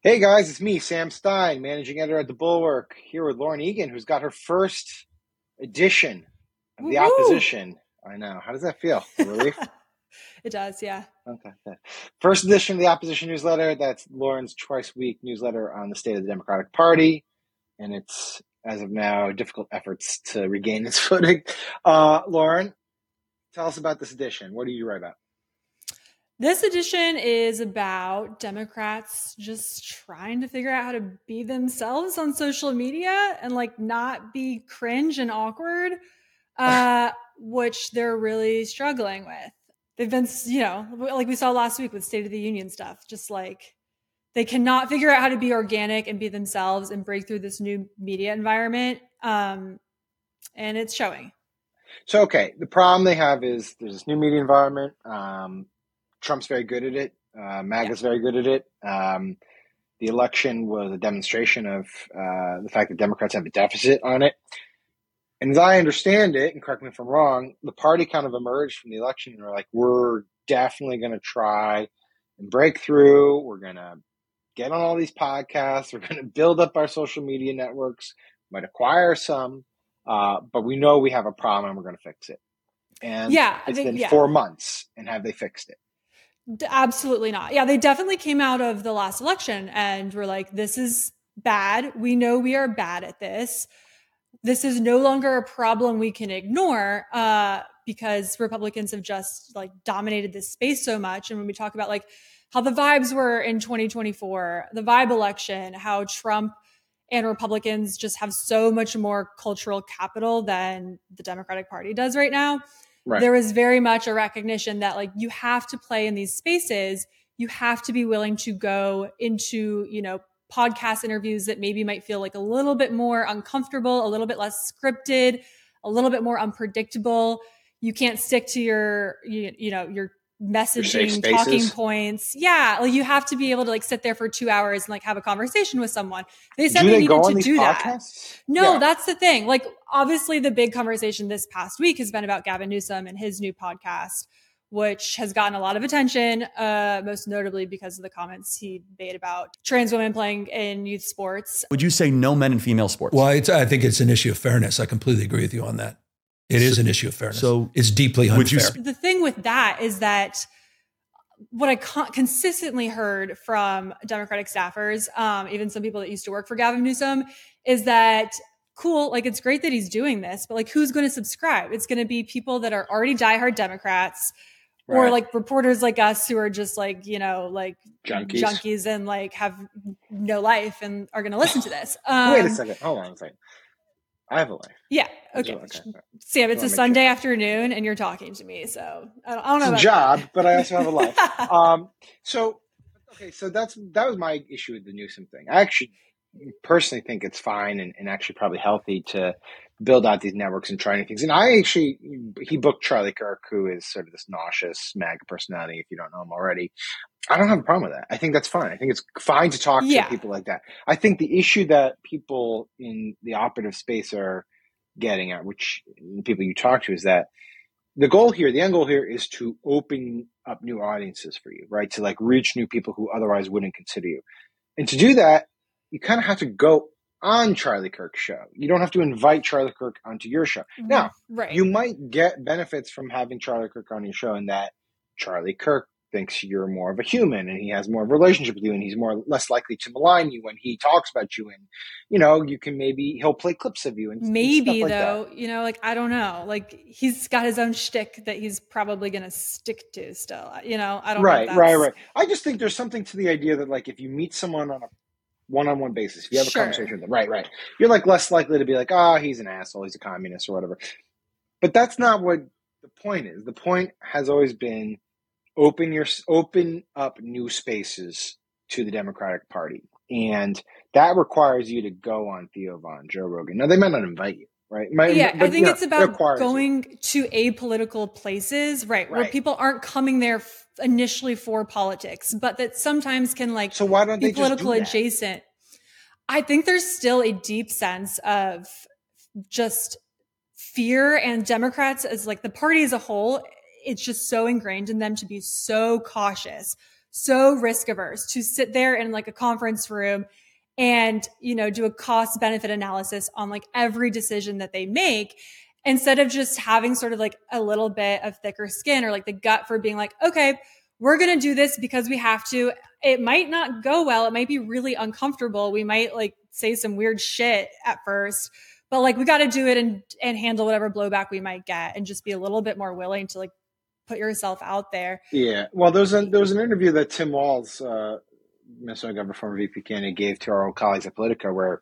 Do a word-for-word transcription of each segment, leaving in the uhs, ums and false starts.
Hey guys, it's me, Sam Stein, managing editor at The Bulwark, here with Lauren Egan, who's got her first edition of The Woo-woo! Opposition. I know. How does that feel? A relief? It does, yeah. Okay. Good. First edition of The Opposition newsletter. That's Lauren's twice-a-week newsletter on the state of the Democratic Party, and it's, as of now, difficult efforts to regain its footing. Uh, Lauren, tell us about this edition. What do you write about? This edition is about Democrats just trying to figure out how to be themselves on social media and like not be cringe and awkward, uh, which they're really struggling with. They've been, you know, like we saw last week with State of the Union stuff, just like they cannot figure out how to be organic and be themselves and break through this new media environment. Um, and it's showing. So, okay, the problem they have is there's this new media environment. Um, Trump's very good at it. Uh, MAGA's yeah. very good at it. Um, the election was a demonstration of uh, the fact that Democrats have a deficit on it. And as I understand it, and correct me if I'm wrong, the party kind of emerged from the election and were like, we're definitely going to try and break through. We're going to get on all these podcasts. We're going to build up our social media networks, might acquire some, uh, but we know we have a problem and we're going to fix it. And yeah, it's they, been yeah. four months, and have they fixed it? Absolutely not. Yeah, they definitely came out of the last election and were like, this is bad. We know we are bad at this. This is no longer a problem we can ignore uh, because Republicans have just like dominated this space so much. And when we talk about like how the vibes were in twenty twenty-four, the vibe election, how Trump and Republicans just have so much more cultural capital than the Democratic Party does right now. Right. There is very much a recognition that like you have to play in these spaces. You have to be willing to go into, you know, podcast interviews that maybe might feel like a little bit more uncomfortable, a little bit less scripted, a little bit more unpredictable. You can't stick to your, you, you know, your messaging, talking points. Yeah. Like you have to be able to like sit there for two hours and like have a conversation with someone. They said do they, they needed go on to these do podcasts? that. No, yeah. That's the thing. Like obviously the big conversation this past week has been about Gavin Newsom and his new podcast, which has gotten a lot of attention, uh, most notably because of the comments he made about trans women playing in youth sports. Would you say no men in female sports? Well, it's, I think it's an issue of fairness. I completely agree with you on that. It so, is an issue of fairness. So it's deeply unfair. Would you, the thing with that is that what I con- consistently heard from Democratic staffers, um, even some people that used to work for Gavin Newsom, is that cool, like it's great that he's doing this, but like who's going to subscribe? It's going to be people that are already diehard Democrats. Right. Or like reporters like us who are just like, you know, like junkies, junkies and like have no life and are going to listen to this. Um, Wait a second. Hold on a second. I have a life. Yeah. Okay. okay. Sam, it's a Sunday sure. afternoon and you're talking to me. So I don't, I don't know. It's about a job, that. but I also have a life. um, so, okay. So that's, that was my issue with the Newsom thing. I actually personally think it's fine and, and actually probably healthy to build out these networks and try new things. And I actually, he booked Charlie Kirk, who is sort of this nauseous MAGA personality, if you don't know him already. I don't have a problem with that. I think that's fine. I think it's fine to talk yeah. to people like that. I think the issue that people in the operative space are getting at, which people you talk to, is that the goal here, the end goal here is to open up new audiences for you, right? To like reach new people who otherwise wouldn't consider you. And to do that, you kind of have to go on Charlie Kirk's show. You don't have to invite Charlie Kirk onto your show. Now, right. you might get benefits from having Charlie Kirk on your show in that Charlie Kirk thinks you're more of a human and he has more of a relationship with you and he's more less likely to malign you when he talks about you. And, you know, you can maybe, he'll play clips of you and maybe and stuff like though, that. you know, like, I don't know, like he's got his own shtick that he's probably going to stick to still, you know, I don't right, know. If right, right. I just think there's something to the idea that like, if you meet someone on a one-on-one basis, if you have sure. a conversation with them, right, right, you're like less likely to be like, oh, he's an asshole, he's a communist or whatever. But that's not what the point is. The point has always been open your open up new spaces to the Democratic Party, and that requires you to go on Theo Von, Joe Rogan. Now they might not invite you, right? Might, yeah, but, I think you know, it's about it going you. to apolitical places, right, right? Where people aren't coming there f- initially for politics, but that sometimes can like so why don't be they political just do adjacent. I think there's still a deep sense of just fear, and Democrats as like the party as a whole, it's just so ingrained in them to be so cautious, so risk averse to sit there in like a conference room and, you know, do a cost benefit analysis on like every decision that they make, instead of just having sort of like a little bit of thicker skin or like the gut for being like, okay, we're going to do this because we have to. It might not go well. It might be really uncomfortable. We might like say some weird shit at first, but like we got to do it and, and handle whatever blowback we might get and just be a little bit more willing to like put yourself out there. Yeah. Well, there was, a, there was an interview that Tim Walz, uh, Minnesota governor, former V P candidate, gave to our old colleagues at Politica, where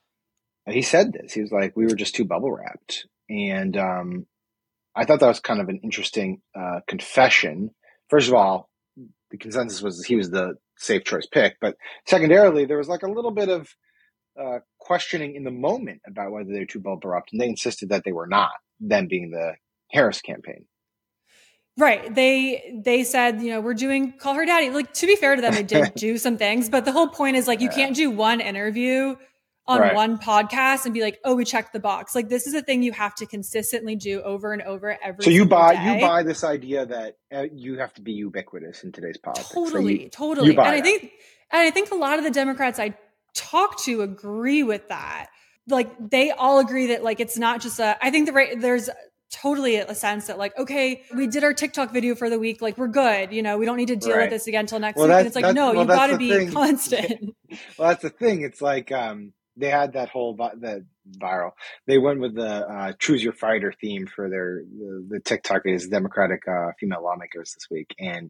he said this. He was like, we were just too bubble wrapped. And um, I thought that was kind of an interesting uh, confession. First of all, the consensus was he was the safe choice pick. But secondarily, there was like a little bit of uh, questioning in the moment about whether they're too bubble wrapped. And they insisted that they were not, them being the Harris campaign. Right. They they said, you know, we're doing Call Her Daddy. Like, to be fair to them, they did do some things. But the whole point is like, you Yeah. can't do one interview on Right. one podcast and be like, oh, we checked the box. Like, this is a thing you have to consistently do over and over every So you single buy day. you buy this idea that uh, you have to be ubiquitous in today's politics. That Totally, you- totally. you buy and I that. think and I think a lot of the Democrats I talk to agree with that. Like, they all agree that like it's not just a I think the right there's totally a sense that like, okay, we did our TikTok video for the week, like we're good, you know, we don't need to deal Right. with this again until next Well, week. And that's- it's like, that's- no, well, you that's got to the be thing. constant. Well, that's the thing. It's like um, they had that whole vi- the viral. They went with the uh, "Choose Your Fighter" theme for their the, the TikTok videos, Democratic uh, female lawmakers this week, and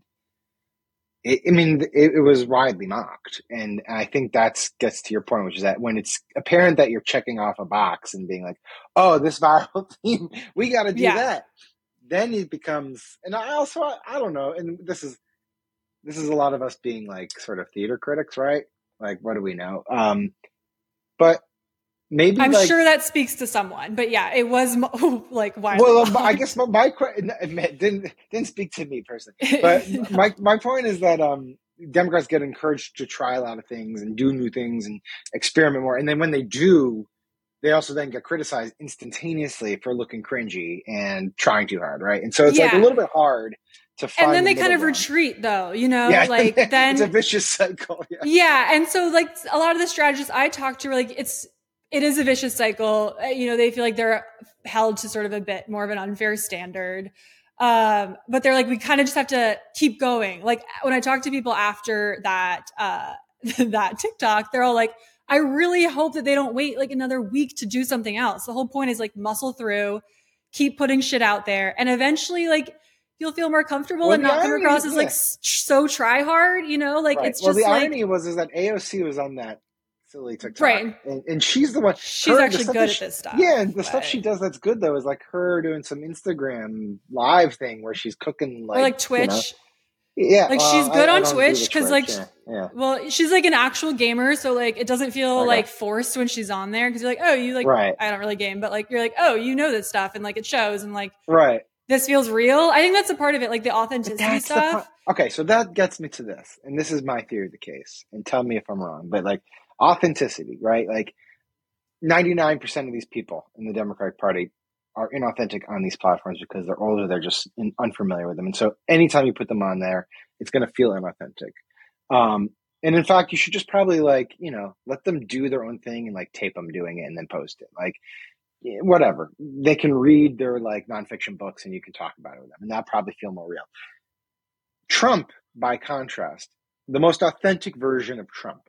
it, I mean, it, it was widely mocked. And I think that's gets to your point, which is that when it's apparent that you're checking off a box and being like, "Oh, this viral theme, we got to do Yeah. that," then it becomes. And I also, I, I don't know, and this is this is a lot of us being like sort of theater critics, right? Like, what do we know? Um, but maybe I'm like, sure that speaks to someone, but yeah, it was mo- like why. well, um, I guess my, my question didn't didn't speak to me personally, but my my point is that um, Democrats get encouraged to try a lot of things and do new things and experiment more, and then when they do, they also then get criticized instantaneously for looking cringy and trying too hard, right? And so it's like a Yeah. little bit hard to find. and then the they kind middle of ground. retreat though, you know, Yeah, like then it's a vicious cycle. Yeah. Yeah. And so like a lot of the strategists I talk to are like, it's, it is a vicious cycle. Uh, You know, they feel like they're held to sort of a bit more of an unfair standard. Um, but they're like, we kind of just have to keep going. Like when I talk to people after that, uh, that TikTok, they're all like, I really hope that they don't wait like another week to do something else. The whole point is like muscle through, keep putting shit out there. And eventually like, you'll feel more comfortable Well, and the not come irony- across as like yeah. s- so try hard, you know, like Right. it's well, just the like, irony was is that A O C was on that silly TikTok, Right. And, and she's the one. she's her- the actually stuff good that at she- this stuff. Yeah, and the stuff but- she does that's good though is like her doing some Instagram live thing where she's cooking like or like you Twitch. know. Yeah, Like, well, she's good I- I on don't do Twitch the 'cause, like, yeah, yeah. Well, she's like an actual gamer, so like it doesn't feel Okay. like forced when she's on there because you're like, oh, you like Right. I don't really game, but like you're like, oh, you know this stuff, and like it shows, and like right. this feels real. I think that's a part of it, like the But authenticity that's the stuff. part- Okay, so that gets me to this, and this is my theory of the case, and tell me if I'm wrong. But like authenticity, right? Like ninety-nine percent of these people in the Democratic Party are inauthentic on these platforms because they're older, they're just in, unfamiliar with them, and so anytime you put them on there, it's going to feel inauthentic. Um, and in fact, you should just probably like you know let them do their own thing and like tape them doing it and then post it, like. Whatever, they can read their like nonfiction books and you can talk about it with them, and that probably feel more real. Trump, by contrast, the most authentic version of Trump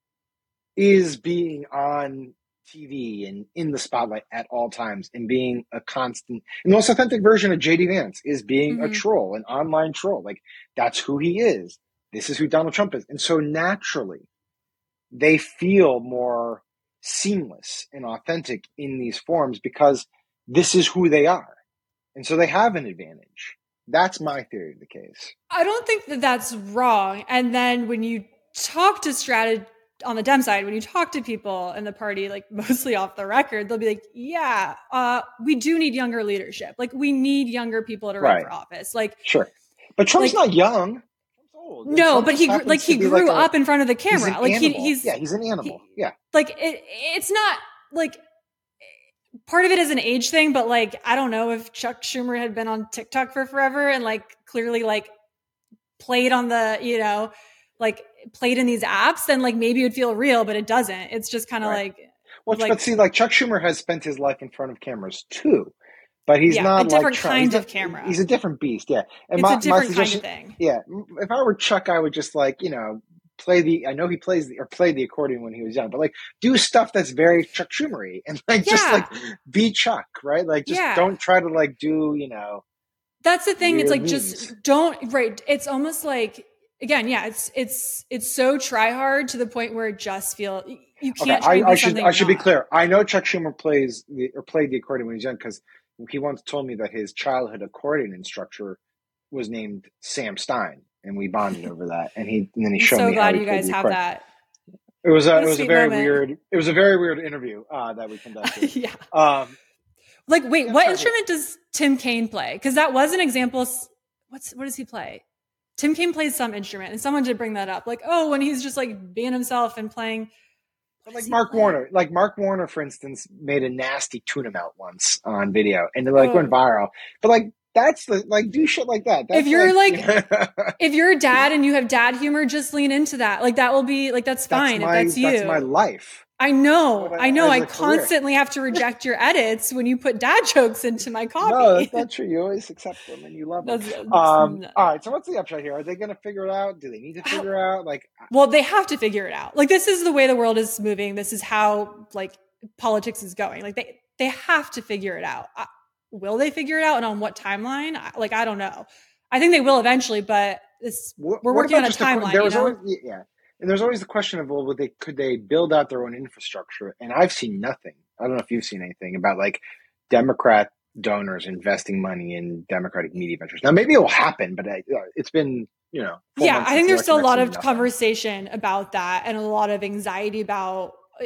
is being on T V and in the spotlight at all times and being a constant. And the most authentic version of J D Vance is being a Mhm. troll, an online troll. Like that's who he is. This is who Donald Trump is. And so naturally, they feel more seamless and authentic in these forms because this is who they are. And so they have an advantage. That's my theory of the case. I don't think that that's wrong. And then when you talk to strateg on the Dem side, when you talk to people in the party, like mostly off the record, they'll be like, yeah, uh, we do need younger leadership. Like we need younger people to run Right. for office. Like, Sure. But Trump's Like- not young. Trump's old. And no, Trump but just he gr- happens like to he be grew like a- up in front of the he's camera. an Like he, animal. he's yeah, he's an animal. he- yeah. like it, it's not like part of it is an age thing, but like I don't know if Chuck Schumer had been on TikTok for forever and like clearly like played on the, you know, like played in these apps, then like maybe it would feel real, but it doesn't. It's just kind of Right. like, Well, like, but see, like Chuck Schumer has spent his life in front of cameras too, but he's yeah, not a different like Chuck. kind He's of not- camera. He's a different beast. Yeah, and It's my, a different my kind of suggestion, thing. yeah, if I were Chuck, I would just like you know play the. I know he plays the, or played the accordion when he was young, but like do stuff that's very Chuck Schumery and like Yeah. just like be Chuck, right? Like just Yeah. don't try to like do you know. That's the thing. It's weird like, memes. just don't, right. It's almost like, again, yeah, it's, it's, it's so try hard to the point where it just feel, you Okay, can't try and I, be I should something I should you're be not. clear. I know Chuck Schumer plays the or played the accordion when he was young because he once told me that his childhood accordion instructor was named Sam Stein, and we bonded over that. And he and then he I'm showed so me how glad he you played guys the have accordion. that. It was a What a it was a sweet very moment. weird it was a very weird interview uh, that we conducted. Yeah. Um, Like, wait, Yeah, what sorry. instrument does Tim Kaine play? Because that was an example. s- What's what does he play? Tim Kaine plays some instrument, and someone did bring that up. Like, oh, when he's just like being himself and playing. But what like does he Mark play? Warner, like Mark Warner, for instance, made a nasty tuna melt once on video, and it like Oh. went viral. But like that's the like do shit like that. That's If you're like, that's if you're a dad and you have dad humor, just lean into that. Like that will be like that's fine my if that's you. that's my life. I know, What I- I know. as I a career. constantly have to reject your edits when you put dad jokes into my copy. No, that's not true. You always accept them and you love them. That's- Um, no. all right. So what's the upshot here? Are they going to figure it out? Do they need to How- figure out? Like, Well, they have to figure it out. Like this is the way the world is moving. This is how like politics is going. Like they they have to figure it out. Uh, will they figure it out, and on what timeline? I- Like I don't know. I think they will eventually, but this what, we're what working about on a just the- timeline. there You was know? always, yeah, and there's always the question of well, would they could they build out their own infrastructure? And I've seen nothing. I don't know if you've seen anything about like Democrat donors investing money in Democratic media ventures. Now maybe it will happen, but I, uh, it's been you know. four Yeah, months I think since there's the still a election. lot I've of seen nothing. conversation about that and a lot of anxiety about uh,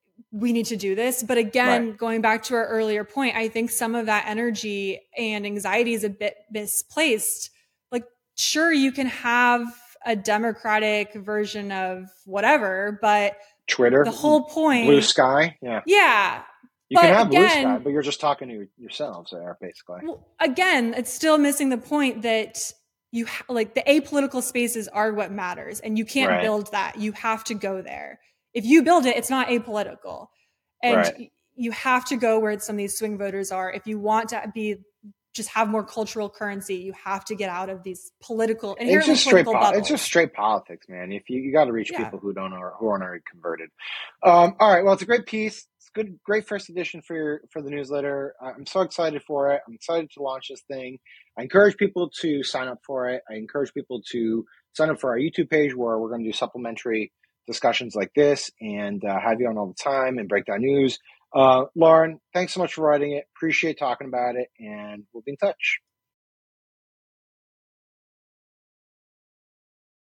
we need to do this. But again, Right. going back to our earlier point, I think some of that energy and anxiety is a bit misplaced. Like, sure, you can have a democratic version of whatever, but Twitter, the whole point, Blue Sky, yeah. yeah. You can But have Blue Sky, again- but you're just talking to yourselves there, basically. Well, again, it's still missing the point that you ha- like the apolitical spaces are what matters, and you can't Right. build that. You have to go there. If you build it, it's not apolitical, and Right. y- you have to go where some of these swing voters are. If you want to be just have more cultural currency, you have to get out of these political It's inherently just straight. political Po- bubbles. it's just straight politics, man. If you you got to reach Yeah. people who don't are who aren't already converted. Um, all right. Well, it's a great piece. It's good, great first edition for your for the newsletter. I'm so excited for it. I'm excited to launch this thing. I encourage people to sign up for it. I encourage people to sign up for our YouTube page where we're going to do supplementary discussions like this and uh, have you on all the time and break down news. Uh, Lauren, thanks so much for writing it. Appreciate talking about it, and we'll be in touch.